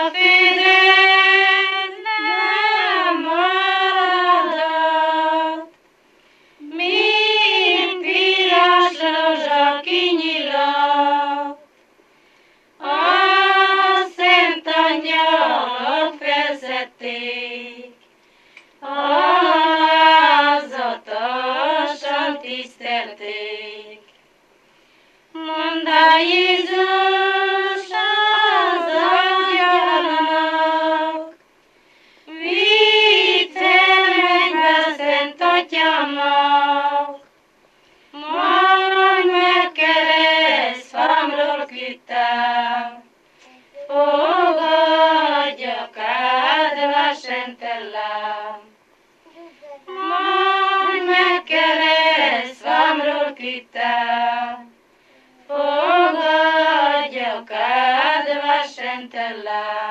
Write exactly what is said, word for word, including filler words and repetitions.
földön nem maradott, mint piros rózsa kinyílott. A Szent Angyalok felszedték, alázatosan tisztelték. Mondd el Jézus az angyalnak, vidd fel mennybe Szent Atyámnak, majd meg keresztfámról küldtem, fogadjak áldva szentelem. Majd meg keresztfámról küldtem, fogadjak áldva szentelem.